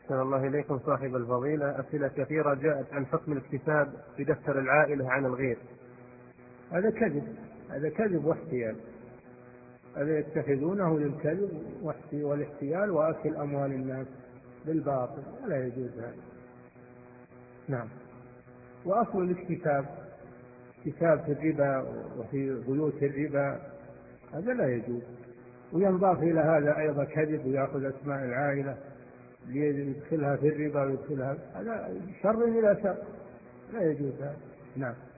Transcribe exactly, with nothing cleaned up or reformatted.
أحسن الله إليكم صاحب الفضيلة. أسئلة كثيرة جاءت عن حكم الاكتساب في دفتر العائلة عن الغير. هذا كذب، هذا كذب واحتيال، هذا يتخذونه للكذب والاحتيال وأكل أموال الناس بالباطل، لا يجوز هذا. نعم. وأصل الاكتساب اكتساب في الربا وفي بيوت الربا هذا لا يجوز. وينضاف إلى هذا أيضا كذب، ويأخذ أسماء العائلة ليدخلها في الربا ويدخلها، هذا شر إلى شر، لا يجوز هذا. نعم.